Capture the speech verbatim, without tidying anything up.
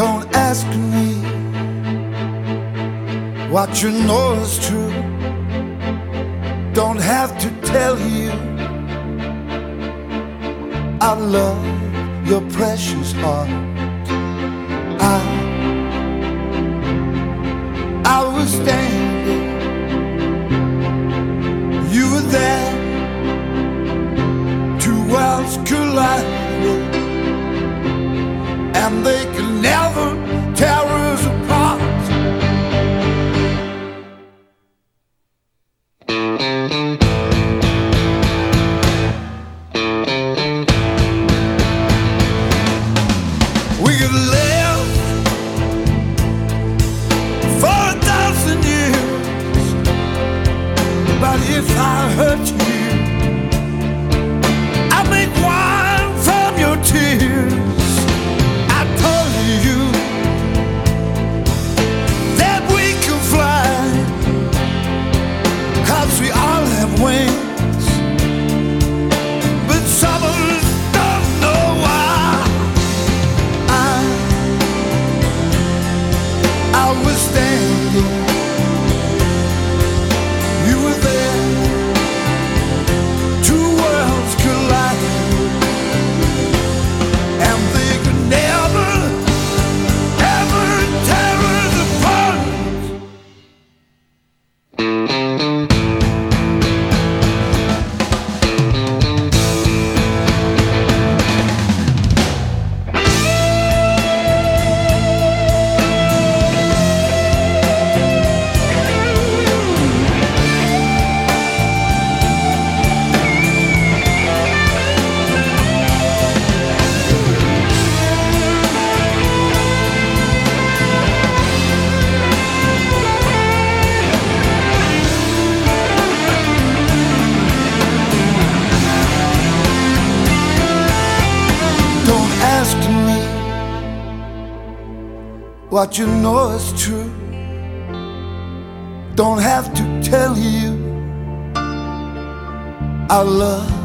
Don't ask me what you know is true. Don't have to tell you I love your precious heart. I, I was standing, you were there, two worlds collided, and they could never tear us apart. We could live for a thousand years, but if I hurt you, I make wine from your tears. I told you that we can fly, 'cause we all have wings, but some of us don't know why. I, I was standing, you were there, two worlds collided, and they could never, ever tear us apart. Don't ask me what you know is true. Don't have to tell you I love